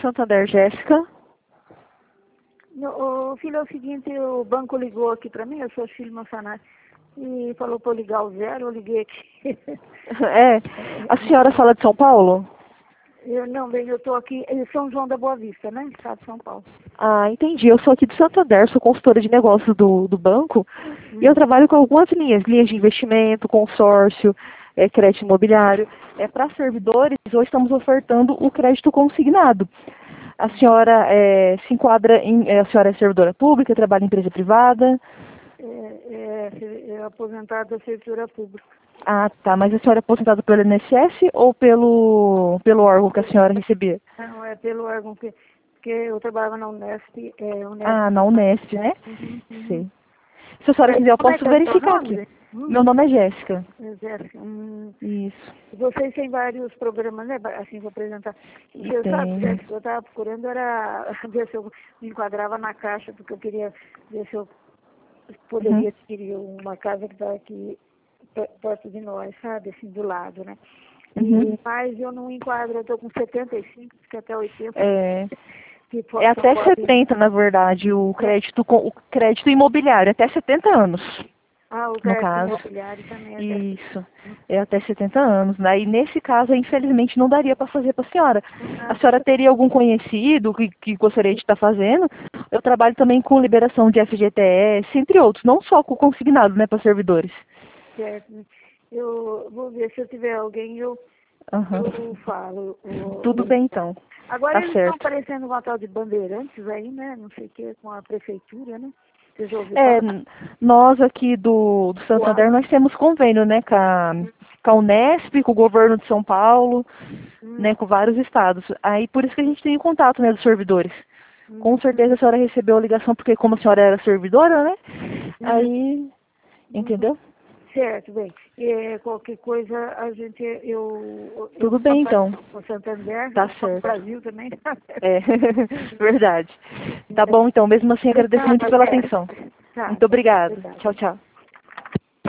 Santander, Jéssica. Ô, filho, é o seguinte, o banco ligou aqui para mim, eu sou filho Monsanari, e falou para eu ligar o 0, eu liguei aqui. É, a senhora fala de São Paulo? Não, bem, eu estou aqui em São João da Boa Vista, né? Estado de São Paulo. Ah, entendi. Eu sou aqui de Santander, sou consultora de negócios do banco e eu trabalho com algumas linhas de investimento, consórcio, crédito imobiliário. Para servidores, hoje estamos ofertando o crédito consignado. A senhora se enquadra a senhora é servidora pública, trabalha em empresa privada? É aposentada da Servidora Pública. Ah, tá. Mas a senhora é aposentada pelo INSS ou pelo órgão que a senhora recebia? Não, é pelo órgão que eu trabalhava na Unesp. Unesp. Ah, na Unesp, né? Sei. Se a senhora quiser, eu posso verificar aqui. Meu nome é Jéssica. Jéssica. Isso. Vocês têm vários programas, né? Assim, vou apresentar. E eu, sabe, Jéssica, eu estava procurando era ver se eu me enquadrava na caixa, porque eu queria ver se eu poderia adquirir uma casa que está aqui perto de nós, sabe? Assim, do lado, né? Mas eu não enquadro, eu estou com 75, que até 80. É até 70, na verdade, o crédito imobiliário, até 70 anos. Ah, o no crédito caso. imobiliário também. Isso, é até 70 anos. Né? E nesse caso, infelizmente, não daria para fazer para a senhora. A senhora teria algum conhecido que gostaria de estar fazendo? Eu trabalho também com liberação de FGTS, entre outros, não só com consignado, né, para servidores. Certo. Eu vou ver se eu tiver alguém, eu falo. Tudo bem, então. Agora tá eles certo. estão parecendo uma tal de bandeirantes aí, né? Não sei o que, com a prefeitura, né? Vocês já ouviram falar? Nós aqui do Santander, nós temos convênio, né, com a Unesp, com o governo de São Paulo, né, com vários estados. Aí por isso que a gente tem contato, né, dos servidores. Com certeza a senhora recebeu a ligação, porque como a senhora era servidora, né? Aí, entendeu? Certo, bem. Qualquer coisa, a gente, Tudo bem, então. O Santander, tá certo. o Brasil também. É, verdade. Tá bom, então. Mesmo assim, agradeço muito pela atenção. Tá, Muito obrigada. obrigada. Tchau, tchau.